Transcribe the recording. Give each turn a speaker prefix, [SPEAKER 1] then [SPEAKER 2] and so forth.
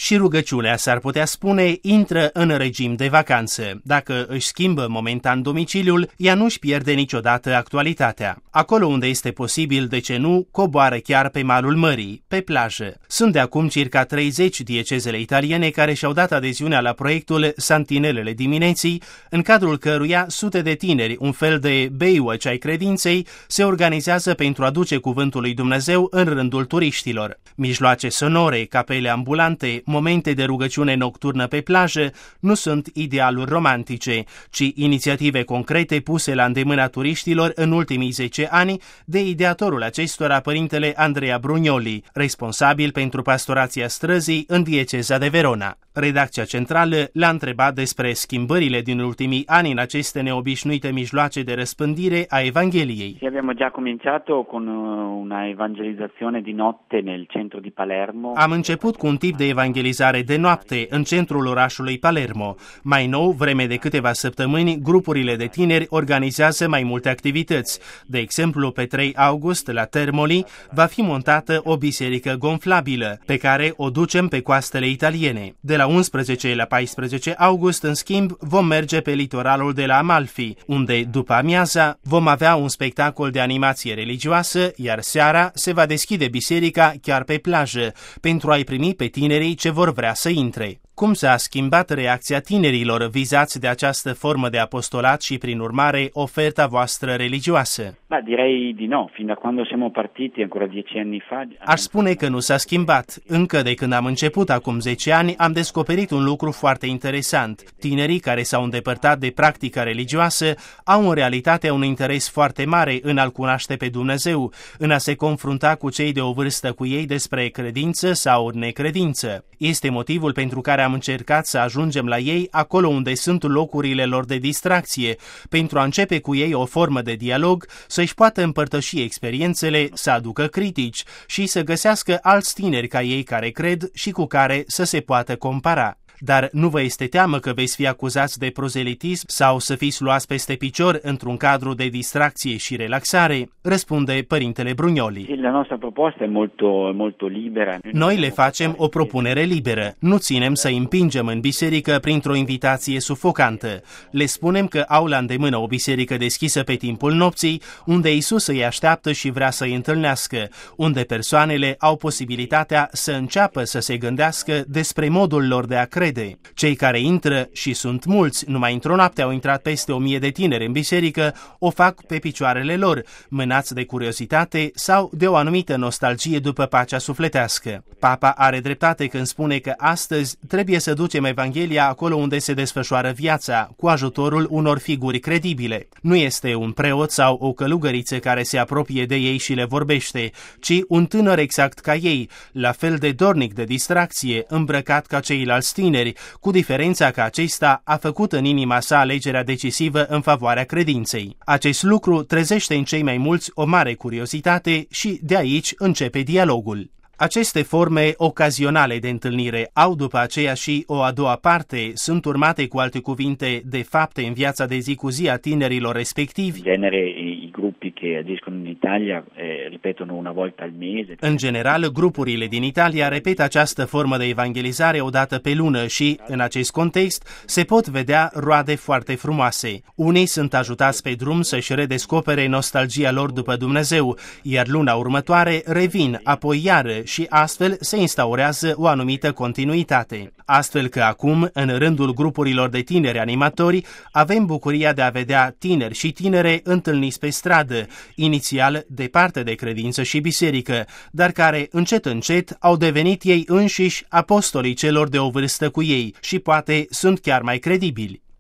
[SPEAKER 1] Și rugăciunea, s-ar putea spune, intră în regim de vacanță. Dacă își schimbă momentan domiciliul, ea nu-și pierde niciodată actualitatea. Acolo unde este posibil, de ce nu, coboară chiar pe malul mării, pe plajă. Sunt de acum circa 30 diecezele italiene care și-au dat adeziunea la proiectul Santinelele Dimineții, în cadrul căruia sute de tineri, un fel de Baywatch ai credinței, se organizează pentru a duce cuvântul lui Dumnezeu în rândul turiștilor. Mijloace sonore, capele ambulante, momente de rugăciune nocturnă pe plajă nu sunt idealuri romantice, ci inițiative concrete puse la îndemâna turiștilor în ultimii 10 ani de ideatorul acestora, părintele Andrea Brugnoli, responsabil pentru pastorația străzii în dieceza de Verona. Redacția centrală l-a întrebat despre schimbările din ultimii ani în aceste neobișnuite mijloace de răspândire a Evangheliei.
[SPEAKER 2] Abbiamo già cominciato con una evangelizzazione di notte nel centro di Palermo.
[SPEAKER 1] Am început cu un tip de evangelizare de noapte în centrul orașului Palermo. Mai nou, vreme de câteva săptămâni, grupurile de tineri organizează mai multe activități. De exemplu, pe 3 august, la Termoli, va fi montată o biserică gonflabilă, pe care o ducem pe coastele italiene. De la 11 la 14 august, în schimb, vom merge pe litoralul de la Amalfi, unde, după amiaza, vom avea un spectacol de animație religioasă, iar seara se va deschide biserica chiar pe plajă, pentru a-i primi pe tinerii ce vor vrea să intre. Cum s-a schimbat reacția tinerilor vizați de această formă de apostolat și, prin urmare, oferta voastră religioasă?
[SPEAKER 2] Direi di no, fin da quando siamo partiti ancora 10 anni fa.
[SPEAKER 1] Aș spune că nu s-a schimbat. Încă de când am început acum 10 ani, am descoperit un lucru foarte interesant. Tinerii care s-au îndepărtat de practica religioasă au în realitate un interes foarte mare în a-L cunoaște pe Dumnezeu, în a se confrunta cu cei de o vârstă cu ei despre credință sau necredință. Este motivul pentru care am încercat să ajungem la ei acolo unde sunt locurile lor de distracție, pentru a începe cu ei o formă de dialog, să-și poată împărtăși experiențele, să aducă critici și să găsească alți tineri ca ei care cred și cu care să se poată compara. Dar nu vă este teamă că veți fi acuzați de prozelitism sau să fiți luați peste picior într-un cadru de distracție și relaxare? Răspunde părintele Brugnoli.
[SPEAKER 2] La nostra proposta e molto libera.
[SPEAKER 1] Noi le facem o propunere liberă. Nu ținem să îi împingem în biserică printr-o invitație sufocantă. Le spunem că au la îndemână o biserică deschisă pe timpul nopții, unde Iisus îi așteaptă și vrea să-i întâlnească, unde persoanele au posibilitatea să înceapă să se gândească despre modul lor de a crede. Cei care intră, și sunt mulți, numai într-o noapte au intrat peste 1000 de tineri în biserică, o fac pe picioarele lor, mânați de curiozitate sau de o anumită nostalgie după pacea sufletească. Papa are dreptate când spune că astăzi trebuie să ducem Evanghelia acolo unde se desfășoară viața, cu ajutorul unor figuri credibile. Nu este un preot sau o călugăriță care se apropie de ei și le vorbește, ci un tânăr exact ca ei, la fel de dornic de distracție, îmbrăcat ca ceilalți tineri, cu diferența că acesta a făcut în inima sa alegerea decisivă în favoarea credinței. Acest lucru trezește în cei mai mulți o mare curiozitate și de aici începe dialogul. Aceste forme ocazionale de întâlnire au după aceea și o a doua parte, sunt urmate cu alte cuvinte de fapte în viața de zi cu zi a tinerilor respectivi.
[SPEAKER 2] In genere i gruppi che agiscono in Italia ripetono una volta al mese.
[SPEAKER 1] În general, grupurile din Italia repetă această formă de evangelizare o dată pe lună și, în acest context, se pot vedea roade foarte frumoase. Unii sunt ajutați pe drum să-și redescopere nostalgia lor după Dumnezeu, iar luna următoare revin, apoi iară, și astfel se instaurează o anumită continuitate. Astfel că acum, în rândul grupurilor de tineri animatori, avem bucuria de a vedea tineri și tinere întâlniți pe stradă, inițial departe de credință și biserică, dar care, încet încet, au devenit ei înșiși apostolii celor de o vârstă cu ei și poate sunt chiar mai credibili.